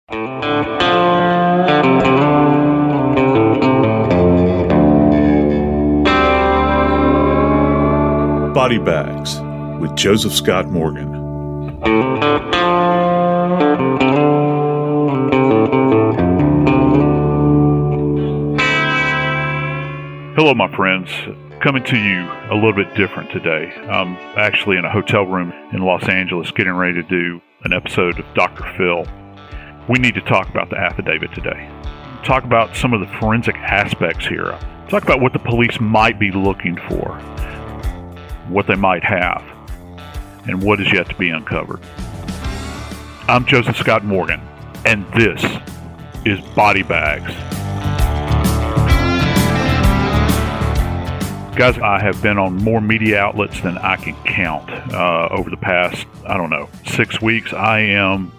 Body Bags with Joseph Scott Morgan. Hello, my friends. Coming to you a little bit different today. I'm actually in a hotel room in Los Angeles getting ready to do an episode of Dr. Phil. We need to talk about the affidavit today. Talk about some of the forensic aspects here. Talk about what the police might be looking for, what they might have, and what is yet to be uncovered. I'm Joseph Scott Morgan, and this is Body Bags. Guys, I have been on more media outlets than I can count over the past, 6 weeks. I am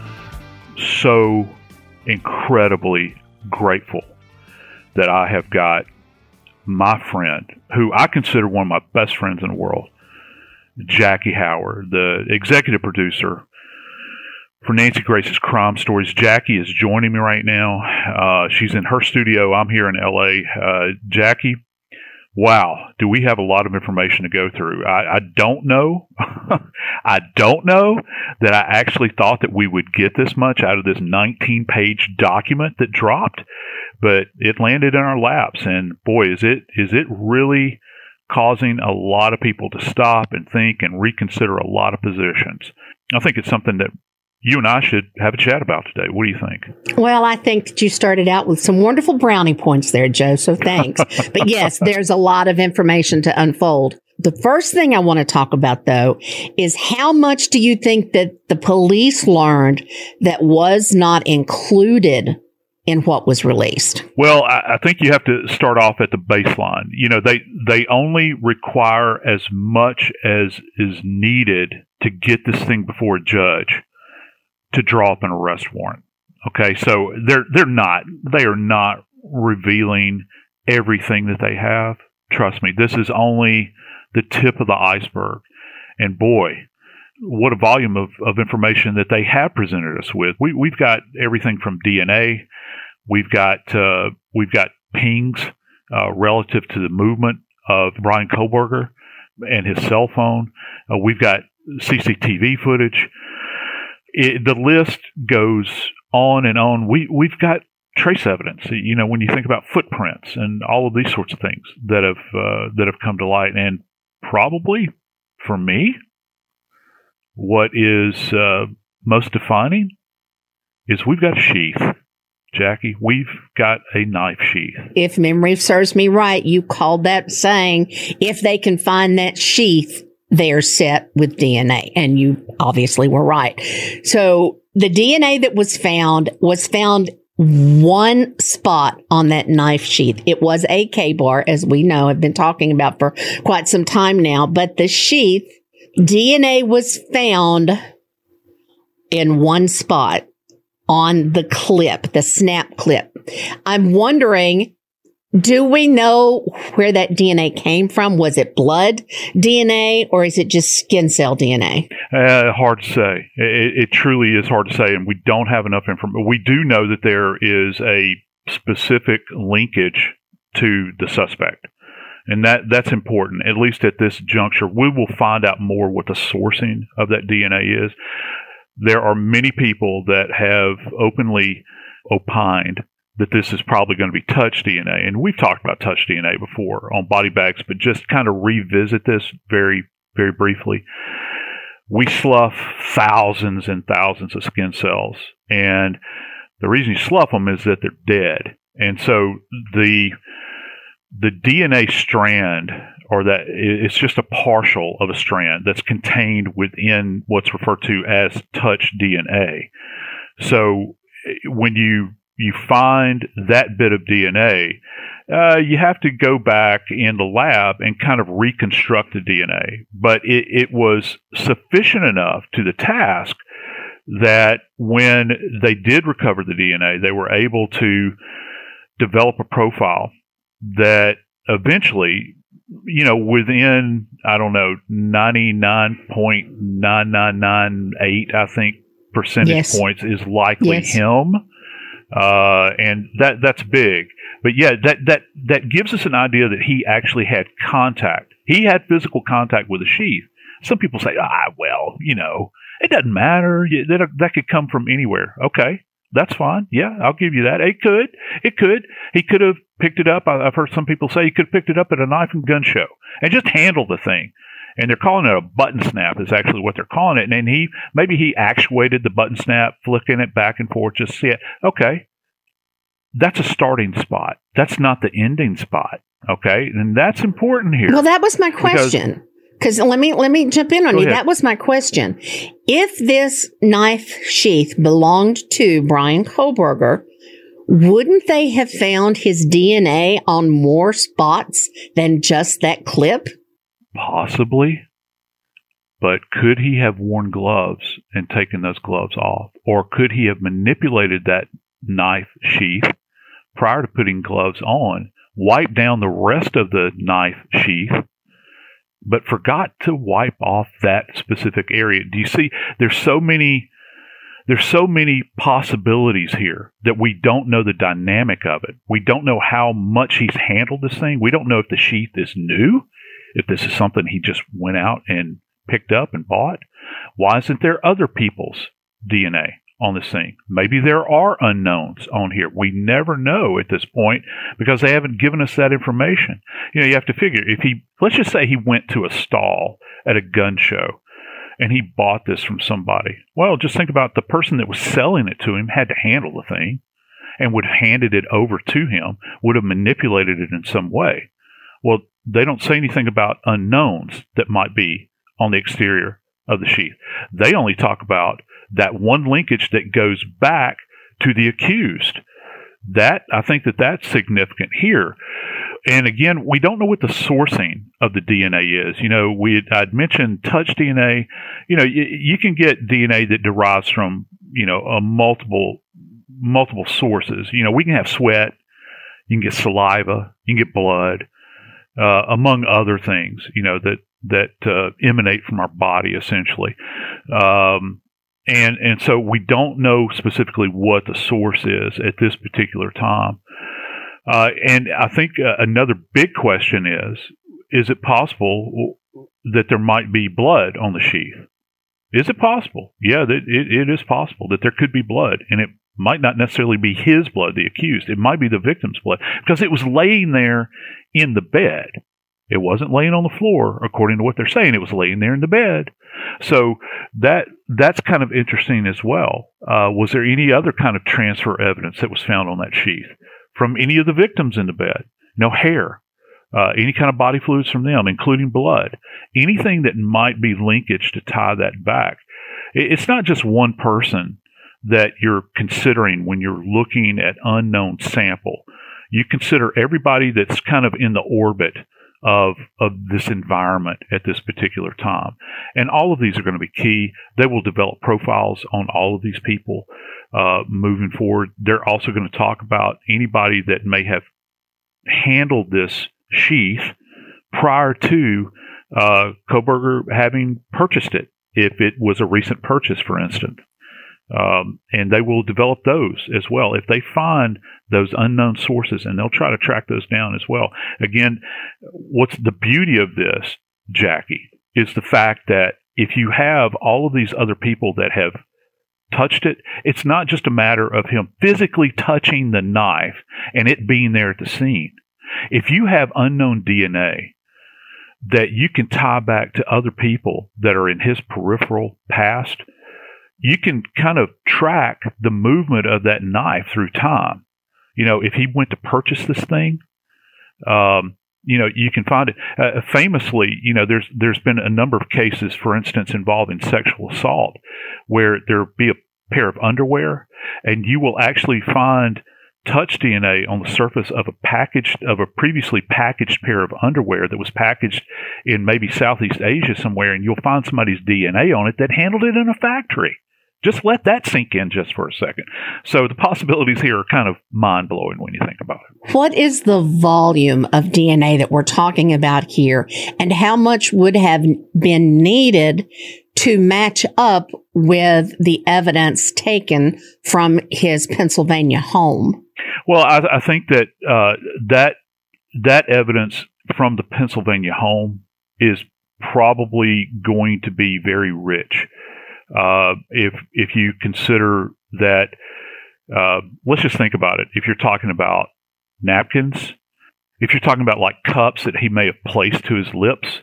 so incredibly grateful that I have got my friend, who I consider one of my best friends in the world, Jackie Howard, the executive producer for Nancy Grace's Crime Stories. Jackie is joining me right now. She's in her studio. I'm here in LA. Jackie, wow, do we have a lot of information to go through. I don't know. I don't know that I actually thought that we would get this much out of this 19-page document that dropped, but it landed in our laps. And boy, is it really causing a lot of people to stop and think and reconsider a lot of positions. I think it's something that you and I should have a chat about today. What do you think? Well, I think that you started out with some wonderful brownie points there, Joe, so thanks. But yes, there's a lot of information to unfold. The first thing I want to talk about, though, is how much do you think that the police learned that was not included in what was released? Well, I think you have to start off at the baseline. You know, they only require as much as is needed to get this thing before a judge to draw up an arrest warrant. Okay, so they are not revealing everything that they have. Trust me, this is only the tip of the iceberg. And boy, what a volume of information that they have presented us with. We've got everything from DNA. We've got pings relative to the movement of Bryan Kohberger and his cell phone. We've got CCTV footage. The list goes on and on. We've got trace evidence. You know, when you think about footprints and all of these sorts of things that have come to light, and probably for me, what is most defining is we've got a sheath. Jackie, we've got a knife sheath. If memory serves me right, you called that saying, if they can find that sheath, they're set with DNA. And you obviously were right. So the DNA that was found one spot on that knife sheath. It was a K-bar, as we know, have been talking about for quite some time now. But the sheath, DNA was found in one spot on the clip, the snap clip. I'm wondering, do we know where that DNA came from? Was it blood DNA or is it just skin cell DNA? Hard to say. It truly is hard to say, and we don't have enough information. We do know that there is a specific linkage to the suspect, and that's important, at least at this juncture. We will find out more what the sourcing of that DNA is. There are many people that have openly opined that this is probably going to be touch DNA. And we've talked about touch DNA before on Body Bags, but just kind of revisit this very, very briefly. We slough thousands and thousands of skin cells. And the reason you slough them is that they're dead. And so the DNA strand, or that it's just a partial of a strand that's contained within what's referred to as touch DNA. So when you find that bit of DNA, you have to go back in the lab and kind of reconstruct the DNA. But it was sufficient enough to the task that when they did recover the DNA, they were able to develop a profile that eventually, within, 99.9998, I think, percentage points is likely him. And that's big. But yeah, that gives us an idea that he actually had contact. He had physical contact with a sheath. Some people say, well, it doesn't matter. That could come from anywhere. Okay, that's fine. Yeah, I'll give you that. It could. He could have picked it up. I've heard some people say he could have picked it up at a knife and gun show and just handled the thing. And they're calling it a button snap is actually what they're calling it. And maybe he actuated the button snap, flicking it back and forth, just see it. Okay. That's a starting spot. That's not the ending spot. Okay. And that's important here. Well, that was my question. Because let me jump in on you. That was my question. If this knife sheath belonged to Bryan Kohberger, wouldn't they have found his DNA on more spots than just that clip? Possibly. But could he have worn gloves and taken those gloves off? Or could he have manipulated that knife sheath prior to putting gloves on, wiped down the rest of the knife sheath, but forgot to wipe off that specific area? Do you see? There's so many possibilities here that we don't know the dynamic of it. We don't know how much he's handled this thing. We don't know if the sheath is new, if this is something he just went out and picked up and bought. Why isn't there other people's DNA on this thing? Maybe there are unknowns on here. We never know at this point because they haven't given us that information. You have to figure, let's just say he went to a stall at a gun show and he bought this from somebody. Well, just think about the person that was selling it to him had to handle the thing and would have handed it over to him, would have manipulated it in some way. Well, they don't say anything about unknowns that might be on the exterior of the sheath. They only talk about that one linkage that goes back to the accused. I think that's significant here. And again, we don't know what the sourcing of the DNA is. I'd mentioned touch DNA. You can get DNA that derives from, multiple sources. We can have sweat, you can get saliva, you can get blood, among other things, that emanate from our body, essentially. And so we don't know specifically what the source is at this particular time. And I think another big question is it possible that there might be blood on the sheath? Is it possible? Yeah, it is possible that there could be blood, and it might not necessarily be his blood, the accused. It might be the victim's blood, because it was laying there in the bed. It wasn't laying on the floor, according to what they're saying. It was laying there in the bed. So that's kind of interesting as well. Was there any other kind of transfer evidence that was found on that sheath from any of the victims in the bed? No hair, any kind of body fluids from them, including blood, anything that might be linkage to tie that back. It's not just one person that you're considering when you're looking at unknown sample. You consider everybody that's kind of in the orbit of this environment at this particular time. And all of these are going to be key. They will develop profiles on all of these people moving forward. They're also going to talk about anybody that may have handled this sheath prior to Kohberger having purchased it, if it was a recent purchase, for instance. And they will develop those as well if they find those unknown sources, and they'll try to track those down as well. Again, what's the beauty of this, Jackie, is the fact that if you have all of these other people that have touched it, it's not just a matter of him physically touching the knife and it being there at the scene. If you have unknown DNA that you can tie back to other people that are in his peripheral past, you can kind of track the movement of that knife through time. If he went to purchase this thing, you can find it. Famously, there's been a number of cases, for instance, involving sexual assault, where there be a pair of underwear, and you will actually find touch DNA on the surface of a previously packaged pair of underwear that was packaged in maybe Southeast Asia somewhere, and you'll find somebody's DNA on it that handled it in a factory. Just let that sink in just for a second. So the possibilities here are kind of mind-blowing when you think about it. What is the volume of DNA that we're talking about here, and how much would have been needed to match up with the evidence taken from his Pennsylvania home? Well, I think that that evidence from the Pennsylvania home is probably going to be very rich. If you consider that, let's just think about it. If you're talking about napkins, if you're talking about like cups that he may have placed to his lips,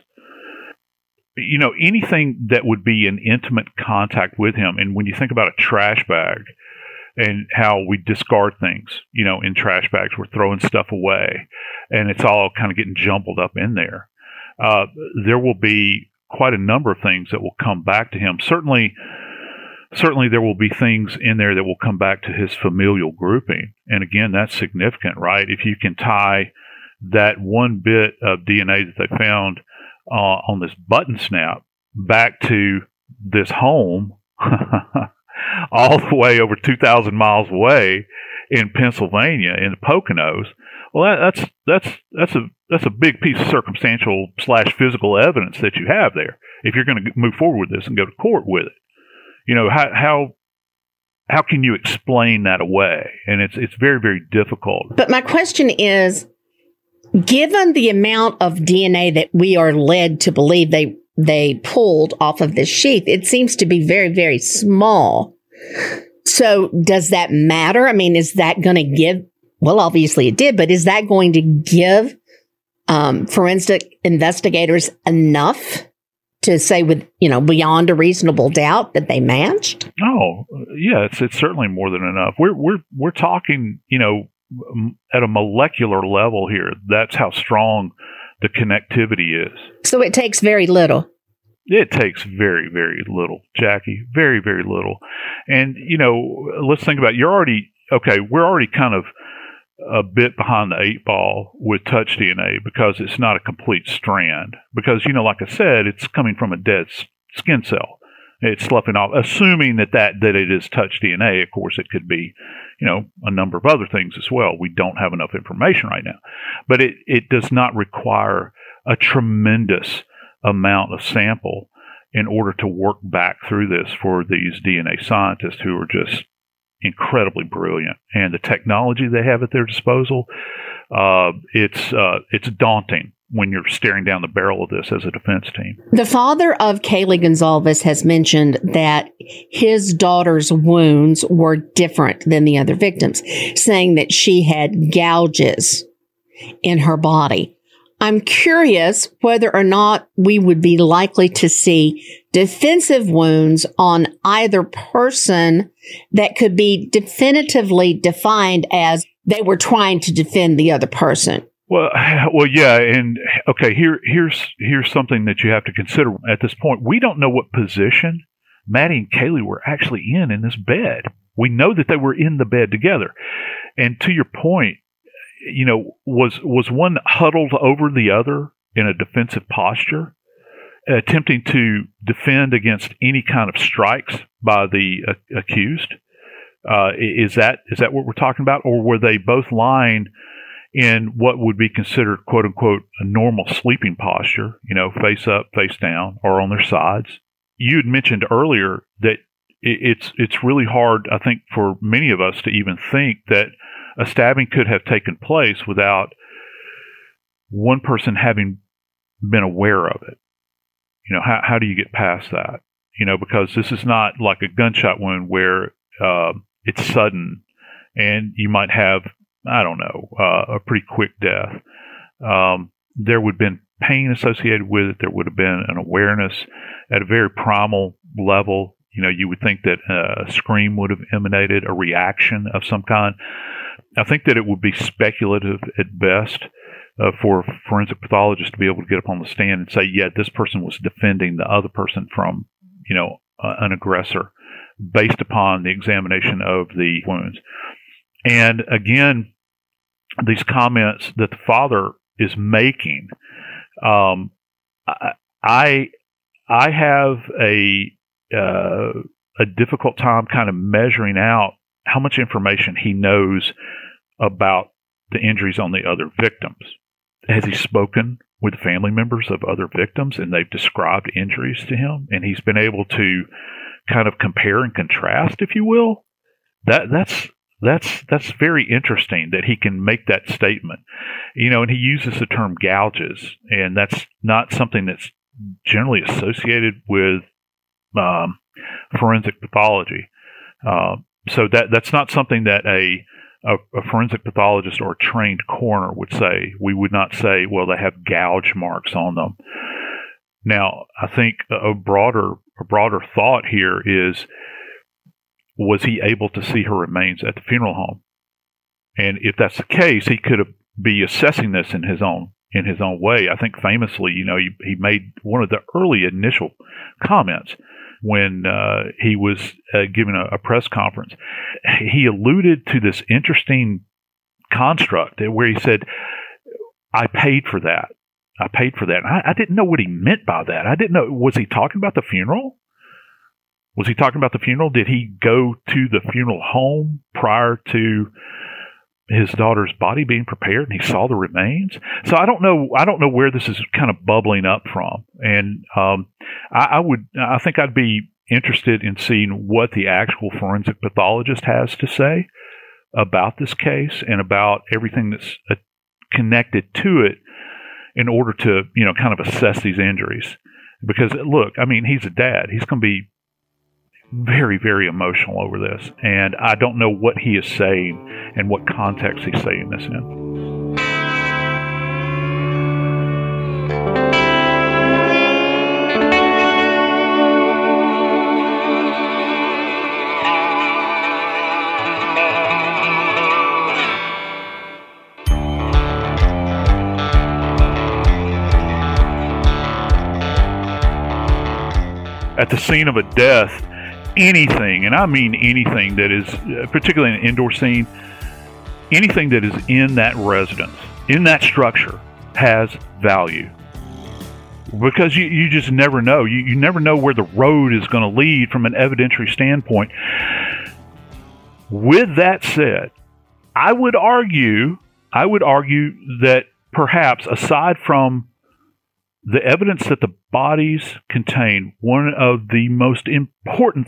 anything that would be in intimate contact with him. And when you think about a trash bag and how we discard things, in trash bags, we're throwing stuff away and it's all kind of getting jumbled up in there. There will be quite a number of things that will come back to him. Certainly there will be things in there that will come back to his familial grouping. And again, that's significant, right? If you can tie that one bit of DNA that they found on this button snap back to this home all the way over 2,000 miles away in Pennsylvania in the Poconos, well, that's a big piece of circumstantial / physical evidence that you have there. If you're going to move forward with this and go to court with it, how can you explain that away? And it's very, very difficult. But my question is, given the amount of DNA that we are led to believe they pulled off of this sheath, it seems to be very, very small. So does that matter? I mean, is that going to give? Well, obviously it did, but is that going to give forensic investigators enough to say with, beyond a reasonable doubt that they matched? Oh, yeah, it's certainly more than enough. We're talking, at a molecular level here. That's how strong the connectivity is. So it takes very little. It takes very, very little, Jackie. Very, very little. And, let's think about it. We're already kind of a bit behind the 8 ball with touch DNA because it's not a complete strand. Because, like I said, it's coming from a dead skin cell. It's sloughing off, assuming that it is touch DNA. Of course, it could be, a number of other things as well. We don't have enough information right now. But it does not require a tremendous amount of sample in order to work back through this for these DNA scientists who are just incredibly brilliant. And the technology they have at their disposal, it's daunting when you're staring down the barrel of this as a defense team. The father of Kaylee Goncalves has mentioned that his daughter's wounds were different than the other victims, saying that she had gouges in her body. I'm curious whether or not we would be likely to see defensive wounds on either person that could be definitively defined as they were trying to defend the other person. Well, yeah, and okay, here's something that you have to consider at this point. We don't know what position Maddie and Kaylee were actually in this bed. We know that they were in the bed together. And to your point, was one huddled over the other in a defensive posture, attempting to defend against any kind of strikes by the accused? Is that what we're talking about? Or were they both lying in what would be considered, quote unquote, a normal sleeping posture, face up, face down, or on their sides? You had mentioned earlier that it's really hard, I think, for many of us to even think that a stabbing could have taken place without one person having been aware of it. How do you get past that? Because this is not like a gunshot wound where it's sudden and you might have, I don't know, a pretty quick death. There would have been pain associated with it. There would have been an awareness at a very primal level. You would think that a scream would have emanated, a reaction of some kind. I think that it would be speculative at best for forensic pathologists to be able to get up on the stand and say, yeah, this person was defending the other person from, an aggressor based upon the examination of the wounds. And again, these comments that the father is making, I have a a difficult time kind of measuring out how much information he knows about the injuries on the other victims. Has he spoken with family members of other victims and they've described injuries to him, and he's been able to kind of compare and contrast, if you will? That's very interesting that he can make that statement. And he uses the term gouges, and that's not something that's generally associated with forensic pathology. So that's not something that a forensic pathologist or a trained coroner would say. We would not say, well, they have gouge marks on them. Now, I think a broader thought here is, was he able to see her remains at the funeral home? And if that's the case, he could be assessing this in his own way. I think famously, he made one of the early initial comments when he was giving a press conference. He alluded to this interesting construct where he said, I paid for that. I paid for that. I didn't know what he meant by that. I didn't know. Was he talking about the funeral? Was he talking about the funeral? Did he go to the funeral home prior to his daughter's body being prepared and he saw the remains? So I don't know where this is kind of bubbling up from. And I think I'd be interested in seeing what the actual forensic pathologist has to say about this case and about everything that's connected to it in order to, kind of assess these injuries. Because look, I mean, he's a dad. He's going to be very, very emotional over this. And I don't know what he is saying and what context he's saying this in. At the scene of a death, anything, and I mean anything that is, particularly an indoor scene, anything that is in that residence, in that structure, has value. Because you just never know. You never know where the road is going to lead from an evidentiary standpoint. With that said, I would argue that perhaps, aside from the evidence that the bodies contain, one of the most important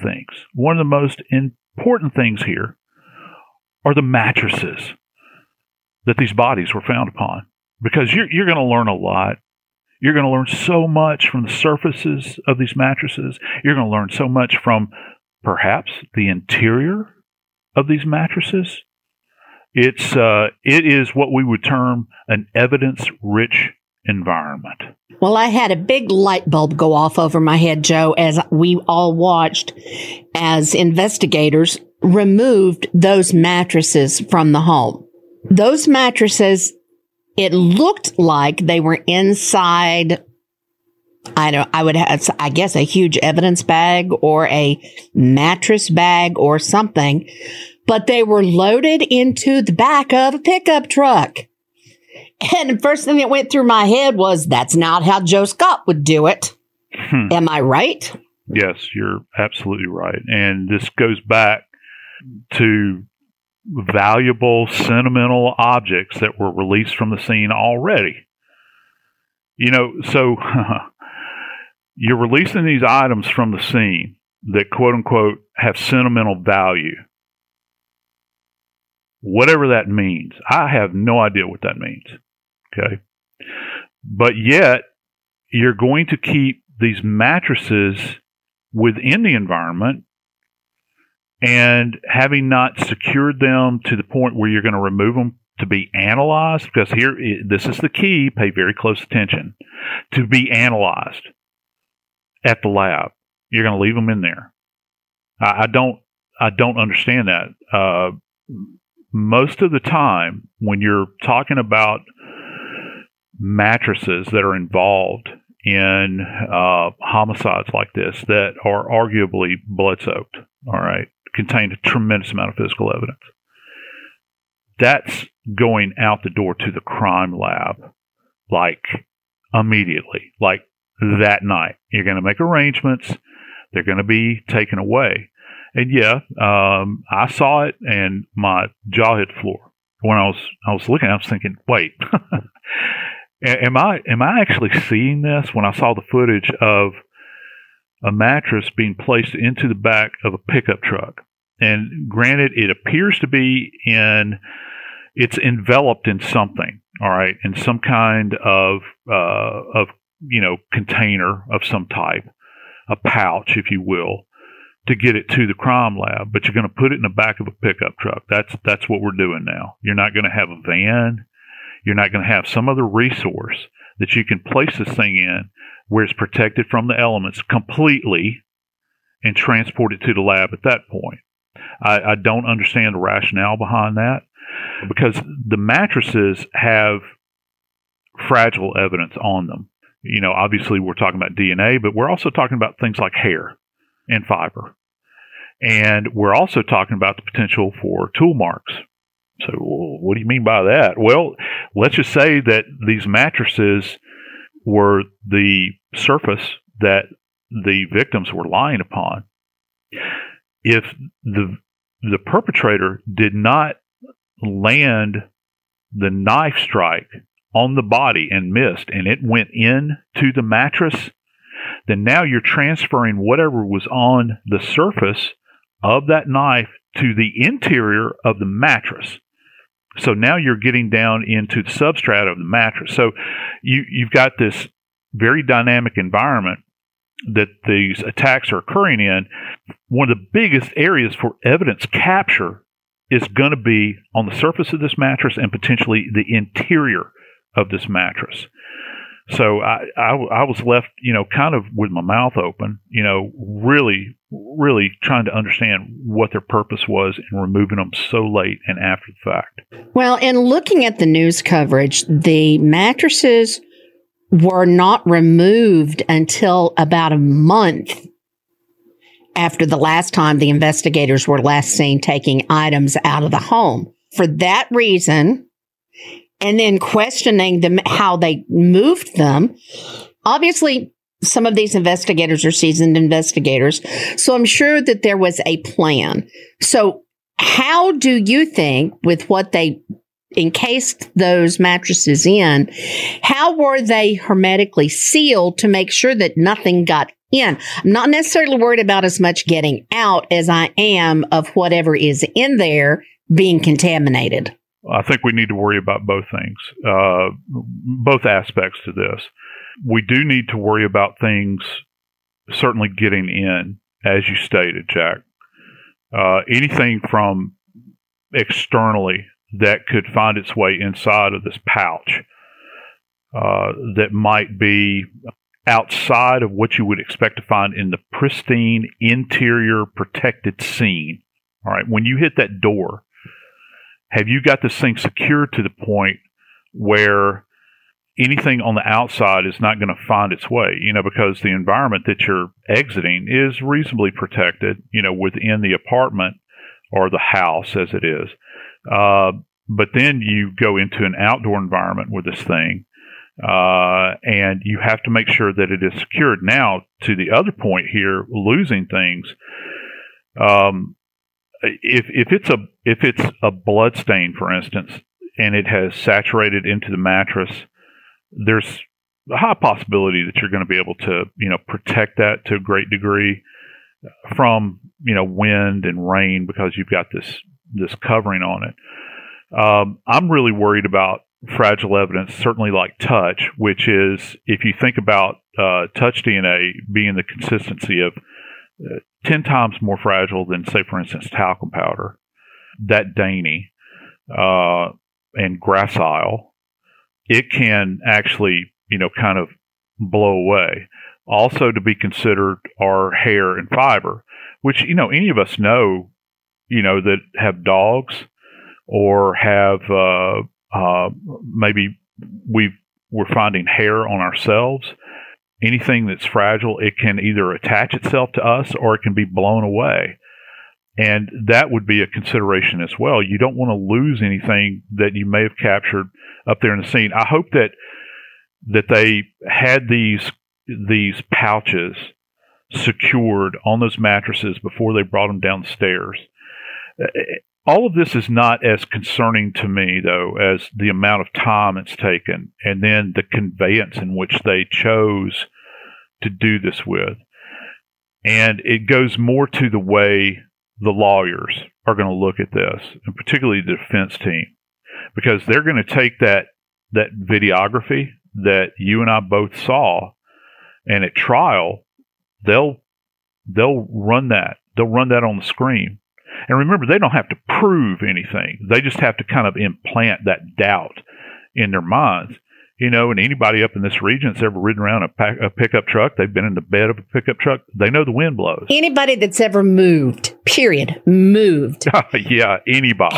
things here are the mattresses that these bodies were found upon. Because you're going to learn a lot. You're going to learn so much from the surfaces of these mattresses. You're going to learn so much from perhaps the interior of these mattresses. It is what we would term an evidence-rich environment. Well, I had a big light bulb go off over my head, Joe, as we all watched as investigators removed those mattresses from the home. Those mattresses, it looked like they were inside, I guess a huge evidence bag or a mattress bag or something, but they were loaded into the back of a pickup truck. And the first thing that went through my head was, that's not how Joe Scott would do it. Am I right? Yes, you're absolutely right. And this goes back to valuable, sentimental objects that were released from the scene already. So you're releasing these items from the scene that, quote unquote, have sentimental value. Whatever that means. I have no idea what that means. Okay. But yet, you're going to keep these mattresses within the environment, and having not secured them to the point where you're going to remove them to be analyzed, because this is the key, pay very close attention, to be analyzed at the lab. You're going to leave them in there. I don't understand that. Most of the time, when you're talking about mattresses that are involved in homicides like this that are arguably blood-soaked, all right, contain a tremendous amount of physical evidence, that's going out the door to the crime lab, like immediately, like that night. You're going to make arrangements. They're going to be taken away. And yeah, I saw it, and my jaw hit the floor. When I was looking, I was thinking, wait, am I actually seeing this? When I saw the footage of a mattress being placed into the back of a pickup truck, and granted, it appears to be it's enveloped in something, all right, in some kind of container of some type, a pouch, if you will, to get it to the crime lab, but you're going to put it in the back of a pickup truck. That's what we're doing now. You're not going to have a van. You're not going to have some other resource that you can place this thing in where it's protected from the elements completely and transport it to the lab at that point. I don't understand the rationale behind that, because the mattresses have fragile evidence on them. Obviously we're talking about DNA, but we're also talking about things like hair and fiber. And we're also talking about the potential for tool marks. So what do you mean by that? Well, let's just say that these mattresses were the surface that the victims were lying upon. If the perpetrator did not land the knife strike on the body and missed, and it went into the mattress, then now you're transferring whatever was on the surface of that knife to the interior of the mattress. So now you're getting down into the substrate of the mattress. So you've got this very dynamic environment that these attacks are occurring in. One of the biggest areas for evidence capture is going to be on the surface of this mattress and potentially the interior of this mattress. So I was left, kind of with my mouth open, really, really trying to understand what their purpose was in removing them so late and after the fact. Well, in looking at the news coverage, the mattresses were not removed until about a month after the last time the investigators were last seen taking items out of the home. For that reason, and then questioning them how they moved them. Obviously, some of these investigators are seasoned investigators, so I'm sure that there was a plan. So how do you think, with what they encased those mattresses in, how were they hermetically sealed to make sure that nothing got in? I'm not necessarily worried about as much getting out as I am of whatever is in there being contaminated. I think we need to worry about both things, both aspects to this. We do need to worry about things certainly getting in, as you stated, Jack. Anything from externally that could find its way inside of this pouch that might be outside of what you would expect to find in the pristine interior protected scene. All right, when you hit that door, have you got this thing secured to the point where anything on the outside is not going to find its way, because the environment that you're exiting is reasonably protected, within the apartment or the house as it is. But then you go into an outdoor environment with this thing, and you have to make sure that it is secured. Now, to the other point here, losing things, if it's a blood stain, for instance, and it has saturated into the mattress, there's a high possibility that you're going to be able to, protect that to a great degree from, wind and rain, because you've got this covering on it. I'm really worried about fragile evidence, certainly like touch, which is, if you think about touch DNA being the consistency of 10 times more fragile than, say, for instance, talcum powder, that dainty and gracile, it can actually, kind of blow away. Also to be considered are hair and fiber, which, any of us know, that have dogs or have maybe we're finding hair on ourselves. Anything that's fragile, it can either attach itself to us or it can be blown away. And that would be a consideration as well. You don't want to lose anything that you may have captured up there in the scene. I hope that they had these pouches secured on those mattresses before they brought them down the stairs. All of this is not as concerning to me, though, as the amount of time it's taken and then the conveyance in which they chose to do this with. And it goes more to the way the lawyers are going to look at this, and particularly the defense team, because they're going to take that videography that you and I both saw, and at trial, they'll run that. They'll run that on the screen. And remember, they don't have to prove anything. They just have to kind of implant that doubt in their minds. You know, and anybody up in this region that's ever ridden around a pickup truck, they've been in the bed of a pickup truck, they know the wind blows. Anybody that's ever moved, moved. Yeah, anybody.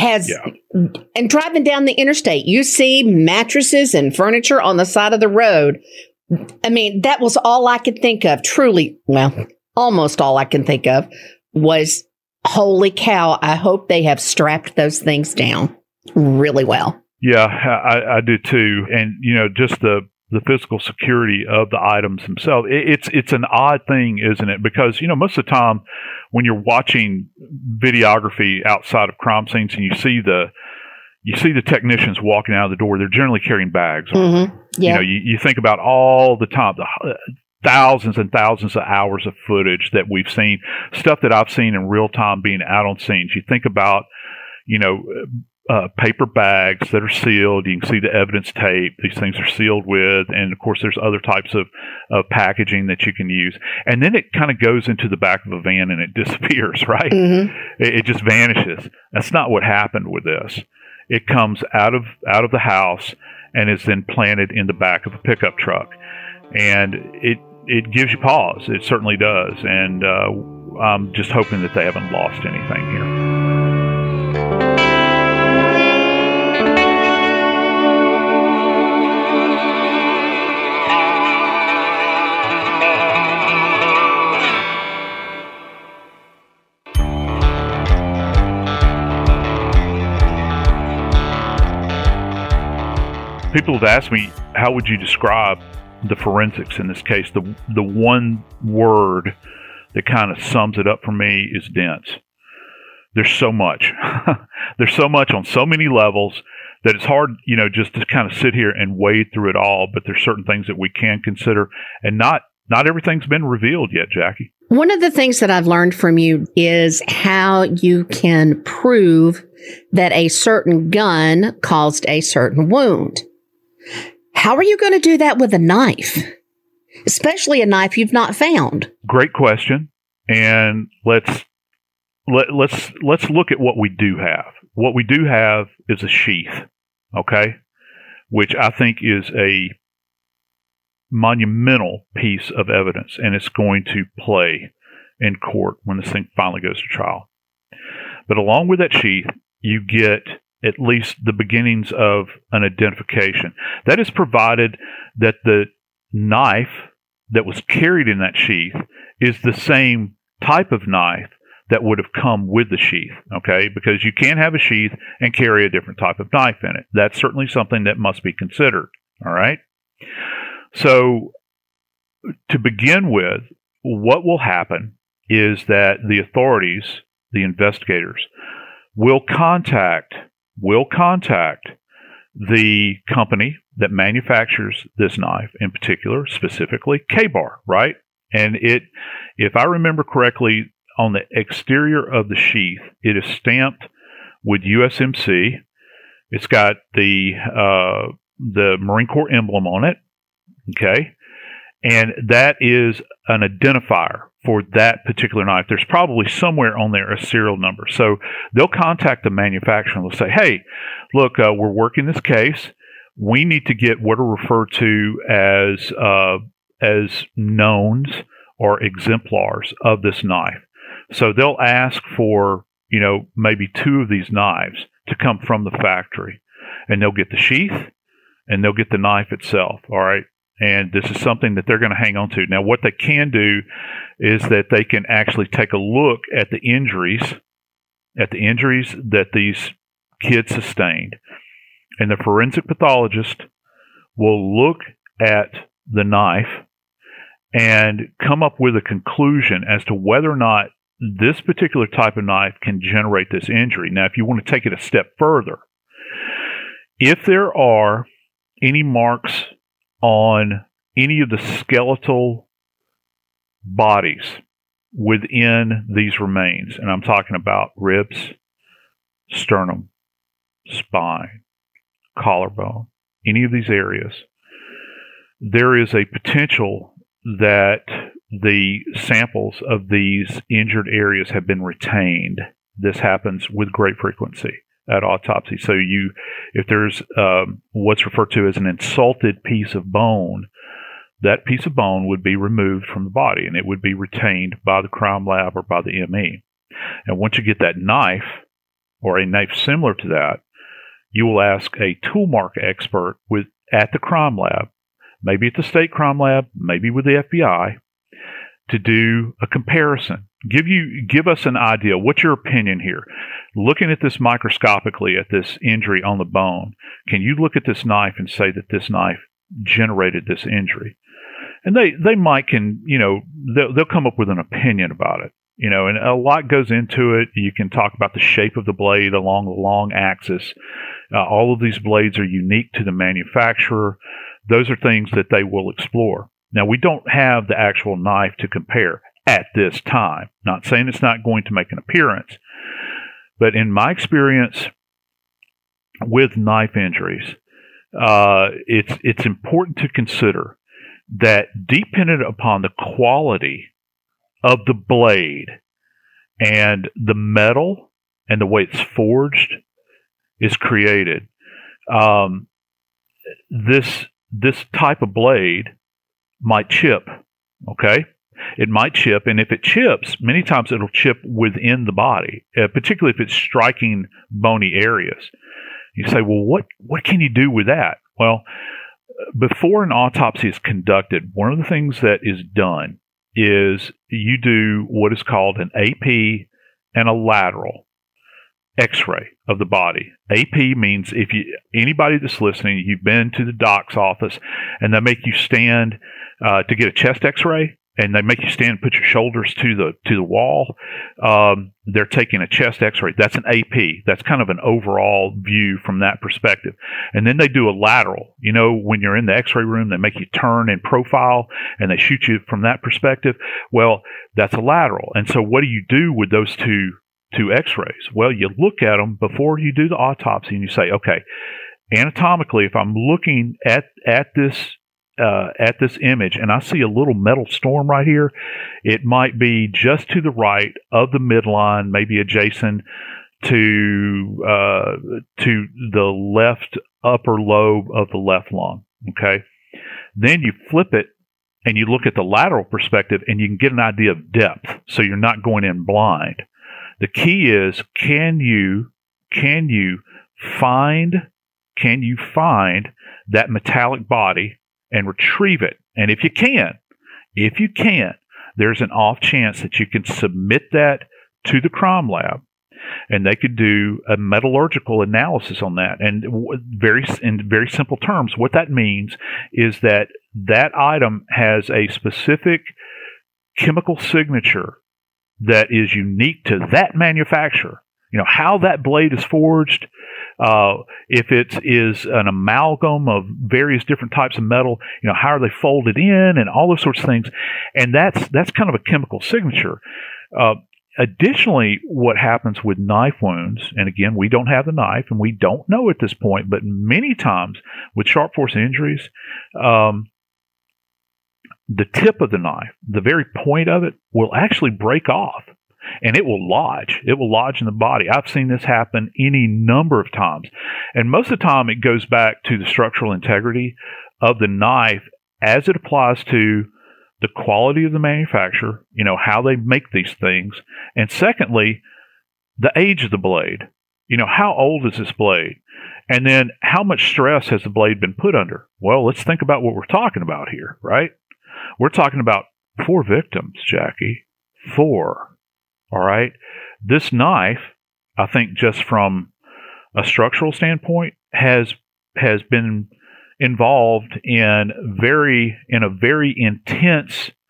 And driving down the interstate, you see mattresses and furniture on the side of the road. I mean, that was all I could think of. Truly, well, almost all I can think of was, holy cow, I hope they have strapped those things down really well. Yeah, I do too. And, you know, just the physical security of the items themselves, it's an odd thing, isn't it? Because, you know, most of the time when you're watching videography outside of crime scenes and you see the technicians walking out of the door, they're generally carrying bags. Mm-hmm. Yeah. You know, you think about all the time, the thousands and thousands of hours of footage that we've seen, stuff that I've seen in real time being out on scenes. You think about, you know, paper bags that are sealed. You can see the evidence tape. These things are sealed with, and of course there's other types of packaging that you can use. And then it kind of goes into the back of a van and it disappears, right? Mm-hmm. It just vanishes. That's not what happened with this. It comes out of the house and is then planted in the back of a pickup truck. And it gives you pause. It certainly does. And I'm just hoping that they haven't lost anything here. People have asked me, how would you describe the forensics in this case? The one word that kind of sums it up for me is dense. There's so much. There's so much on so many levels that it's hard, you know, just to kind of sit here and wade through it all. But there's certain things that we can consider, and not everything's been revealed yet, Jackie. One of the things that I've learned from you is how you can prove that a certain gun caused a certain wound. How are you going to do that with a knife, especially a knife you've not found? Great question. And let's look at what we do have. What we do have is a sheath, okay, which I think is a monumental piece of evidence, and it's going to play in court when this thing finally goes to trial. But along with that sheath, you get at least the beginnings of an identification. That is provided that the knife that was carried in that sheath is the same type of knife that would have come with the sheath, okay? Because you can't have a sheath and carry a different type of knife in it. That's certainly something that must be considered, all right? So to begin with, what will happen is that the authorities, the investigators, will contact the company that manufactures this knife, in particular, specifically Ka-Bar, right? And if I remember correctly, on the exterior of the sheath, it is stamped with USMC. It's got the Marine Corps emblem on it, okay? And that is an identifier for that particular knife. There's probably somewhere on there a serial number. So they'll contact the manufacturer and they'll say, hey, look, we're working this case. We need to get what are referred to as knowns or exemplars of this knife. So they'll ask for, you know, maybe 2 of these knives to come from the factory. And they'll get the sheath and they'll get the knife itself, all right? And this is something that they're going to hang on to. Now, what they can do is that they can actually take a look at the injuries that these kids sustained. And the forensic pathologist will look at the knife and come up with a conclusion as to whether or not this particular type of knife can generate this injury. Now, if you want to take it a step further, if there are any marks on any of the skeletal bodies within these remains, and I'm talking about ribs, sternum, spine, collarbone, any of these areas, there is a potential that the samples of these injured areas have been retained. This happens with great frequency at autopsy. So if there's what's referred to as an insulted piece of bone, that piece of bone would be removed from the body and it would be retained by the crime lab or by the ME. And once you get that knife or a knife similar to that, you will ask a tool mark expert at the crime lab, maybe at the state crime lab, maybe with the FBI, to do a comparison. Give us an idea. What's your opinion here? Looking at this microscopically at this injury on the bone, can you look at this knife and say that this knife generated this injury? And they might they'll come up with an opinion about it. And a lot goes into it. You can talk about the shape of the blade along the long axis. All of these blades are unique to the manufacturer. Those are things that they will explore. Now, we don't have the actual knife to compare at this time. Not saying it's not going to make an appearance, but in my experience with knife injuries, it's important to consider that dependent upon the quality of the blade and the metal and the way it's forged is created, this type of blade might chip. Okay, it might chip, and if it chips, many times it'll chip within the body, particularly if it's striking bony areas. You say, well, what can you do with that? Well, before an autopsy is conducted, one of the things that is done is you do what is called an AP and a lateral X-ray of the body. AP means anybody that's listening, you've been to the doc's office and they make you stand to get a chest X-ray, and they make you stand and put your shoulders to the wall. They're taking a chest X-ray. That's an AP. That's kind of an overall view from that perspective. And then they do a lateral. When you're in the X-ray room, they make you turn in profile and they shoot you from that perspective. Well, that's a lateral. And so what do you do with those two X-rays? Well, you look at them before you do the autopsy and you say, okay, anatomically, if I'm looking at this image and I see a little metal storm right here, it might be just to the right of the midline, maybe adjacent to the left upper lobe of the left lung. Okay, then you flip it and you look at the lateral perspective and you can get an idea of depth, so you're not going in blind. The key is, can you find that metallic body and retrieve it? And if you can, there's an off chance that you can submit that to the crime lab and they could do a metallurgical analysis on that. And in very simple terms, what that means is that item has a specific chemical signature that is unique to that manufacturer. How that blade is forged, if it is an amalgam of various different types of metal, how are they folded in and all those sorts of things. And that's kind of a chemical signature. Additionally, what happens with knife wounds, and again, we don't have the knife and we don't know at this point, but many times with sharp force injuries, the tip of the knife, the very point of it, will actually break off. And it will lodge. It will lodge in the body. I've seen this happen any number of times. And most of the time it goes back to the structural integrity of the knife as it applies to the quality of the manufacturer, how they make these things. And secondly, the age of the blade. How old is this blade? And then how much stress has the blade been put under? Well, let's think about what we're talking about here, right? We're talking about 4 victims, Jackie. 4. All right. This knife, I think, just from a structural standpoint, has been involved in a very intense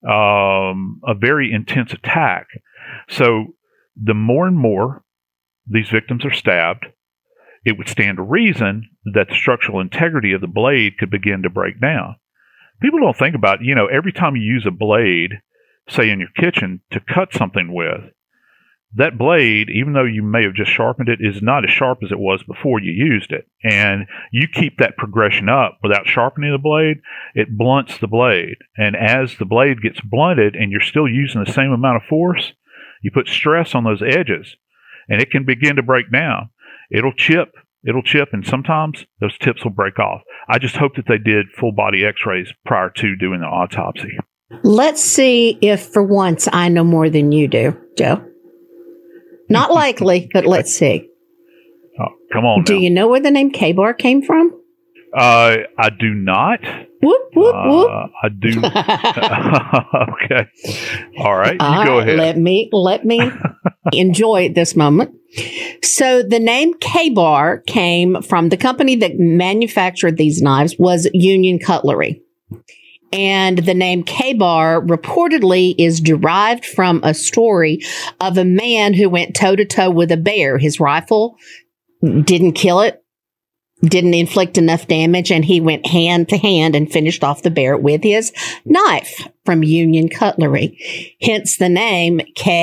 a very intense attack. So the more and more these victims are stabbed, it would stand to reason that the structural integrity of the blade could begin to break down. People don't think about, every time you use a blade, say in your kitchen, to cut something with, that blade, even though you may have just sharpened it, is not as sharp as it was before you used it. And you keep that progression up without sharpening the blade, it blunts the blade. And as the blade gets blunted and you're still using the same amount of force, you put stress on those edges, and it can begin to break down. It'll chip, and sometimes those tips will break off. I just hope that they did full body x-rays prior to doing the autopsy. Let's see if for once I know more than you do, Joe. Not likely, but let's see. Oh, come on. Do you know where the name K-Bar came from? I do not. Whoop, whoop, whoop. I do. Okay. All right. You go ahead. Let me enjoy this moment. So the name K-Bar came from the company that manufactured these knives was Union Cutlery. And the name K-Bar reportedly is derived from a story of a man who went toe-to-toe with a bear. His rifle didn't kill it, didn't inflict enough damage, and he went hand to hand and finished off the bear with his knife from Union Cutlery. Hence the name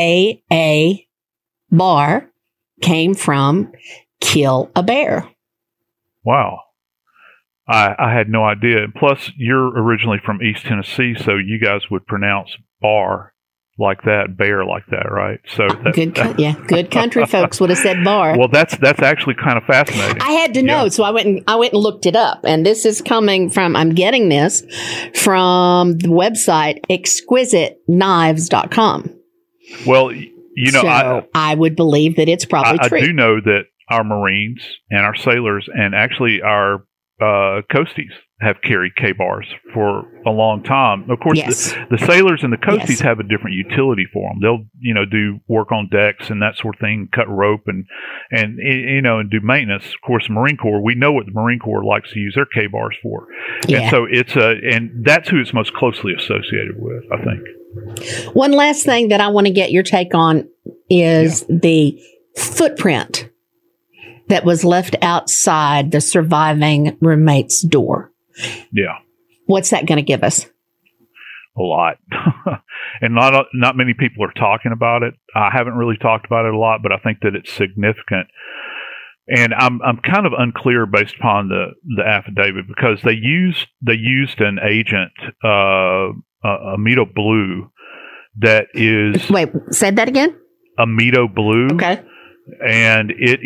K-A-Bar came from kill a bear. Wow. I had no idea. Plus, you're originally from East Tennessee, so you guys would pronounce bar like that, bear like that, right? So good country folks would have said bar. Well, that's actually kind of fascinating. I had to know, so I went and looked it up, and this is coming from. I'm getting this from the website exquisiteknives.com. Well, so I would believe that it's probably true. I do know that our Marines and our sailors, and actually our Coasties have carried K-bars for a long time. Of course, yes. the sailors and the Coasties have a different utility for them. They'll, do work on decks and that sort of thing, cut rope and do maintenance. Of course, the Marine Corps, we know what the Marine Corps likes to use their K-bars for. Yeah. And so and that's who it's most closely associated with, I think. One last thing that I want to get your take on is the footprint that was left outside the surviving roommate's door. Yeah. What's that going to give us? A lot. And not many people are talking about it. I haven't really talked about it a lot, but I think that it's significant. And I'm kind of unclear based upon the affidavit, because they used an agent, Amido Blue, that is... Wait, say that again? Amido Blue. Okay. And it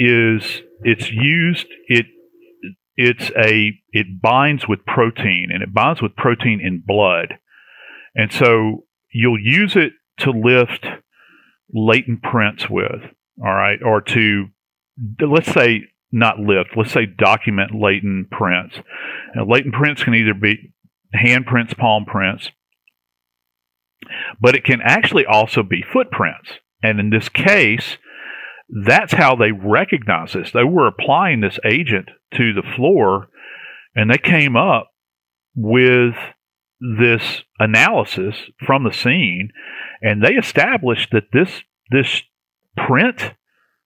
binds with protein, and it binds with protein in blood. And so you'll use it to lift latent prints with, all right, or to, let's say document latent prints. Now, latent prints can either be hand prints, palm prints, but it can actually also be footprints. And in this case, that's how they recognize this. They were applying this agent to the floor, and they came up with this analysis from the scene, and they established that this print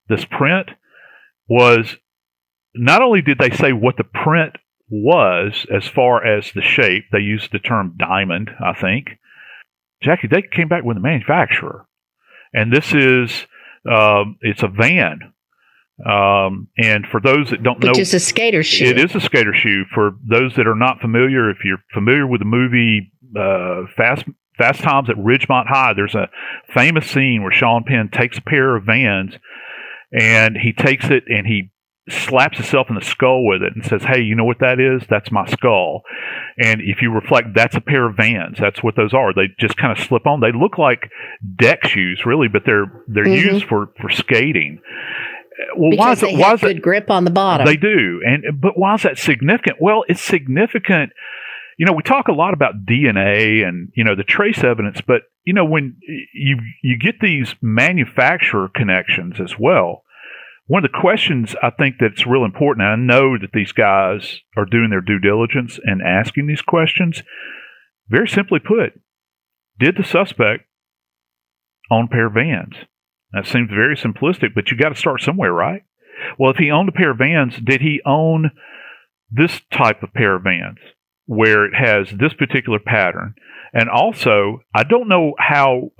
was, not only did they say what the print was as far as the shape, they used the term diamond, I think. Jackie, they came back with the manufacturer. And this is, it's a van. And for those that don't know, which is a skater shoe. It is a skater shoe. For those that are not familiar, if you're familiar with the movie Fast Times at Ridgemont High, there's a famous scene where Sean Penn takes a pair of Vans, and he takes it and he slaps himself in the skull with it and says, "Hey, you know what that is? That's my skull." And if you reflect, that's a pair of Vans. That's what those are. They just kind of slip on. They look like deck shoes, really, but they're used for skating. Well, because they have good grip on the bottom. They do. But why is that significant? Well, it's significant. We talk a lot about DNA and, the trace evidence, but, when you get these manufacturer connections as well, one of the questions I think that's real important, and I know that these guys are doing their due diligence and asking these questions, very simply put, did the suspect own a pair of Vans? That seems very simplistic, but you got to start somewhere, right? Well, if he owned a pair of Vans, did he own this type of pair of Vans where it has this particular pattern? And also, I don't know how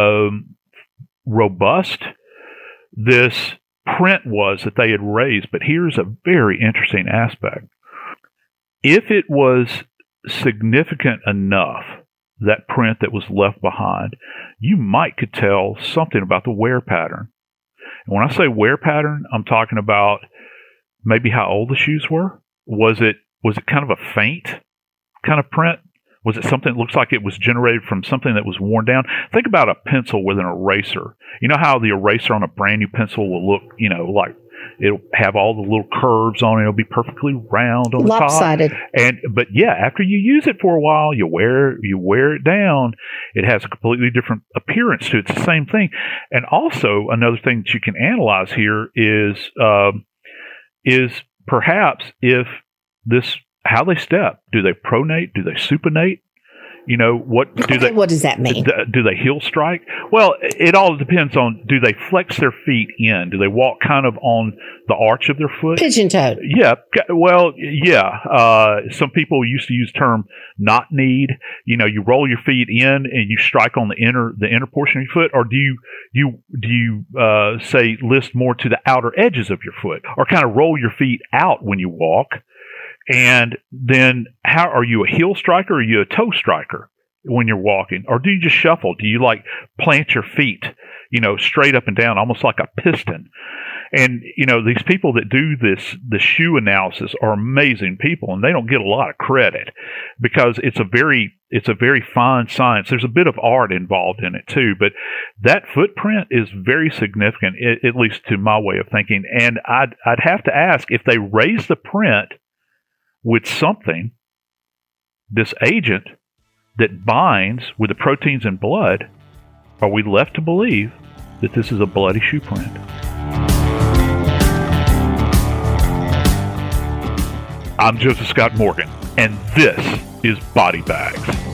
robust this print was that they had raised, but here's a very interesting aspect. If it was significant enough, that print that was left behind, you might could tell something about the wear pattern. And when I say wear pattern, I'm talking about maybe how old the shoes were. Was it kind of a faint kind of print? Was it something that looks like it was generated from something that was worn down? Think about a pencil with an eraser. You know how the eraser on a brand new pencil will look, like it'll have all the little curves on it. It'll be perfectly round on the top. Lopsided. But yeah, after you use it for a while, you wear it down. It has a completely different appearance to it. It's the same thing. And also another thing that you can analyze here is perhaps if this, how they step. Do they pronate? Do they supinate? What does that mean? Do they heel strike? Well, it all depends on, do they flex their feet in? Do they walk kind of on the arch of their foot? Pigeon-toed. Yeah. Well, yeah. Some people used to use the term knock-kneed. You roll your feet in and you strike on the inner portion of your foot, or do you say list more to the outer edges of your foot, or kind of roll your feet out when you walk? And then, how are you, a heel striker or are you a toe striker when you're walking? Or do you just shuffle? Do you plant your feet, straight up and down, almost like a piston? And, these people that do the shoe analysis are amazing people, and they don't get a lot of credit because it's a very fine science. There's a bit of art involved in it too, but that footprint is very significant, at least to my way of thinking. And I'd have to ask, if they raise the print with something, this agent that binds with the proteins in blood, are we left to believe that this is a bloody shoe print? I'm Joseph Scott Morgan, and this is Body Bags.